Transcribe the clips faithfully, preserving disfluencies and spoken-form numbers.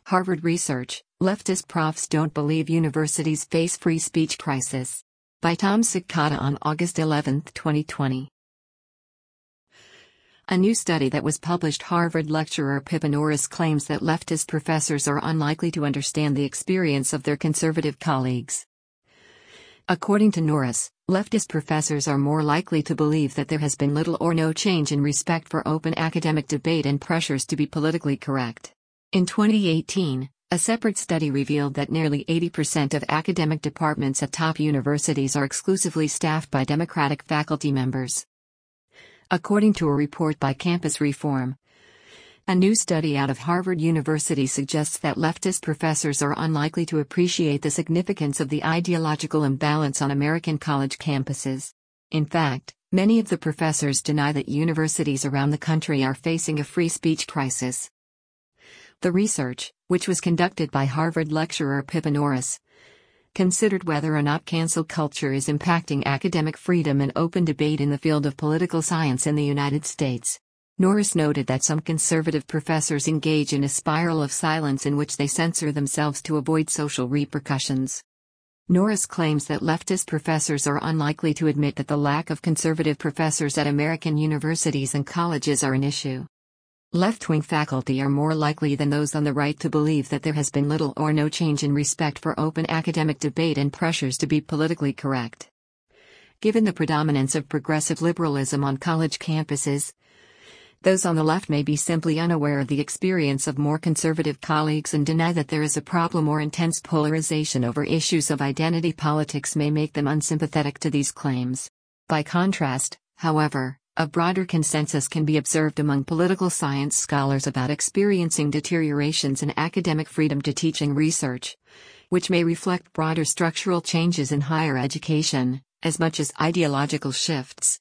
Harvard Research, Leftist Profs Don't Believe Universities Face Free Speech Crisis. By Tom Cicada on August eleventh, twenty twenty. A new study that was published Harvard lecturer Pippa Norris claims that leftist professors are unlikely to understand the experience of their conservative colleagues. According to Norris, leftist professors are more likely to believe that there has been little or no change in respect for open academic debate and pressures to be politically correct. In twenty eighteen, a separate study revealed that nearly eighty percent of academic departments at top universities are exclusively staffed by Democratic faculty members. According to a report by Campus Reform, a new study out of Harvard University suggests that leftist professors are unlikely to appreciate the significance of the ideological imbalance on American college campuses. In fact, many of the professors deny that universities around the country are facing a free speech crisis. The research, which was conducted by Harvard lecturer Pippa Norris, considered whether or not cancel culture is impacting academic freedom and open debate in the field of political science in the United States. Norris noted that some conservative professors engage in a spiral of silence in which they censor themselves to avoid social repercussions. Norris claims that leftist professors are unlikely to admit that the lack of conservative professors at American universities and colleges are an issue. Left-wing faculty are more likely than those on the right to believe that there has been little or no change in respect for open academic debate and pressures to be politically correct. Given the predominance of progressive liberalism on college campuses, those on the left may be simply unaware of the experience of more conservative colleagues and deny that there is a problem, or intense polarization over issues of identity politics may make them unsympathetic to these claims. By contrast, however, a broader consensus can be observed among political science scholars about experiencing deteriorations in academic freedom to teaching research, which may reflect broader structural changes in higher education, as much as ideological shifts.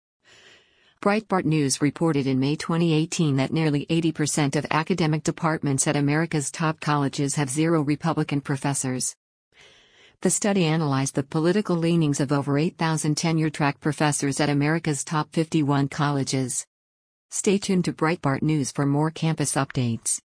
Breitbart News reported in May twenty eighteen that nearly eighty percent of academic departments at America's top colleges have zero Republican professors. The study analyzed the political leanings of over eight thousand tenure-track professors at America's top fifty-one colleges. Stay tuned to Breitbart News for more campus updates.